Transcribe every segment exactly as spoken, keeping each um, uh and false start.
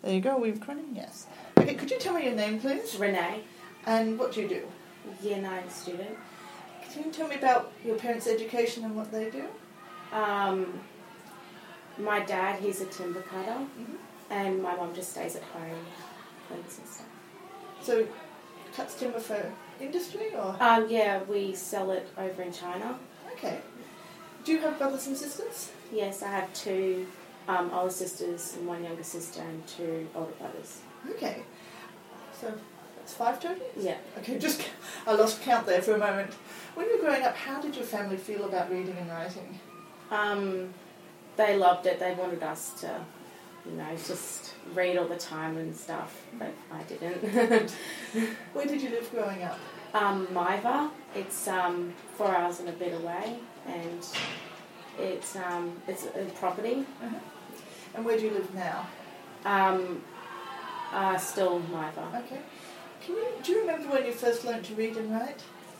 There you go, we're recording, yes. Okay, could you tell me your name, please? Renee. And what do you do? Year nine student. Can you tell me about your parents' education and what they do? Um, my dad, he's a timber cutter, Mm-hmm. and my mum just stays at home, cleans and stuff. So, cuts timber for industry, or? Um, yeah, we sell it over in China. Okay. Do you have brothers and sisters? Yes, I have two um, older sisters and one younger sister and two older brothers. Okay. So, that's five total? Yeah. Okay, just, I lost count there for a moment. When you were growing up, how did your family feel about reading and writing? Um, they loved it. They wanted us to, you know, just read all the time and stuff, but I didn't. Where did you live growing up? um, Maiva, it's um, four hours and a bit away, and it's um, it's a property. Uh-huh. And where do you live now? Um, uh, still Maiva. Okay. Can you, do you remember when you first learned to read and write?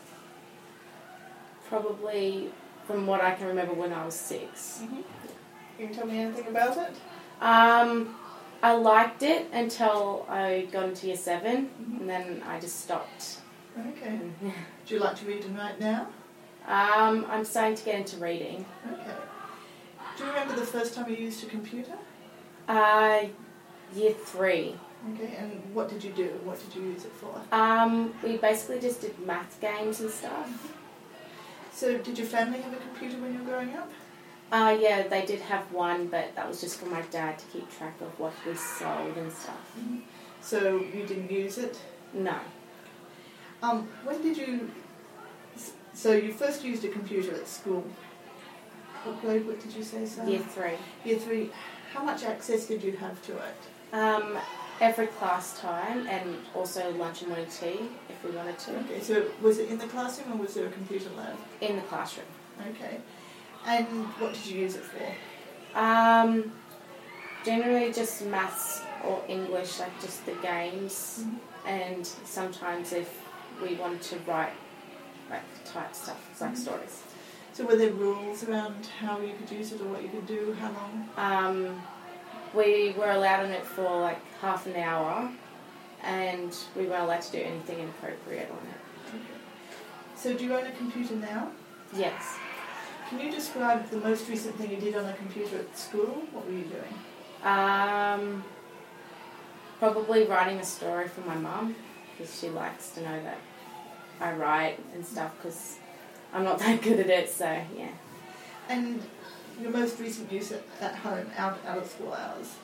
Probably from what I can remember when I was six. Mm-hmm. Can you tell me anything about it? Um, I liked it until I got into year seven, Mm-hmm. and then I just stopped. Okay. Do you like to read and write now? Um, I'm starting to get into reading. Okay. Do you remember the first time you used a computer? Uh, year three. Okay, and what did you do? What did you use it for? Um, we basically just did math games and stuff. So did your family have a computer when you were growing up? Uh, yeah, they did have one, but that was just for my dad to keep track of what we sold and stuff. Mm-hmm. So you didn't use it? No. Um, when did you... So you first used a computer at school. What grade, what did you say, Sarah? Year three. Year three. How much access did you have to it? Um, every class time, and also lunch and morning tea, if we wanted to. Okay, so was it in the classroom or was there a computer lab? In the classroom. Okay. And what did you use it for? Um, generally just maths or English, like just the games, Mm-hmm. and sometimes if we wanted to write, like type stuff, it's like Mm-hmm. stories. So were there rules around how you could use it or what you could do, how long? Um, we were allowed on it for like half an hour, and we weren't allowed to do anything inappropriate on it. Okay. So do you own a computer now? Yes. Can you describe the most recent thing you did on a computer at school? What were you doing? Um, probably writing a story for my mum, because she likes to know that I write and stuff, because I'm not that good at it, so yeah. And your most recent use at, at home, out, out of school hours?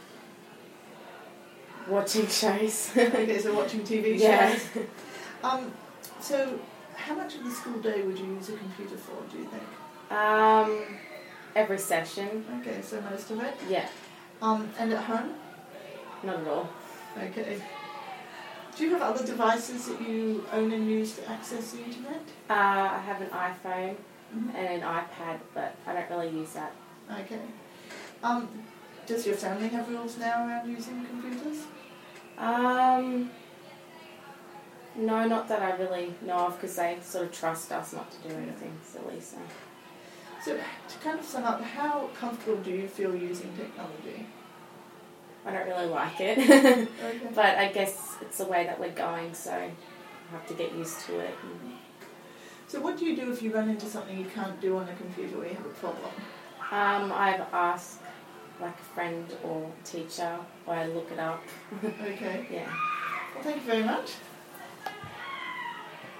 Watching shows. Okay, so watching T V shows. Yeah. Um, so how much of the school day would you use a computer for, do you think? Um, every session. Okay, so most of it. Yeah, Um, and at home? not at all. Okay. Do you have other devices that you own and use to access the internet? Uh, I have an iPhone Mm-hmm. and an iPad, but I don't really use that. Okay. Um, does your family have rules now around using computers? Um, no, not that I really know of, because they sort of trust us not to do anything silly, so. So, to kind of sum up, how comfortable do you feel using technology? I don't really like it. Okay. But I guess it's the way that we're going, so I have to get used to it. So what do you do if you run into something you can't do on a computer or you have a problem? Um, I've asked like a friend or teacher, or I look it up. Okay. Yeah. Well, thank you very much.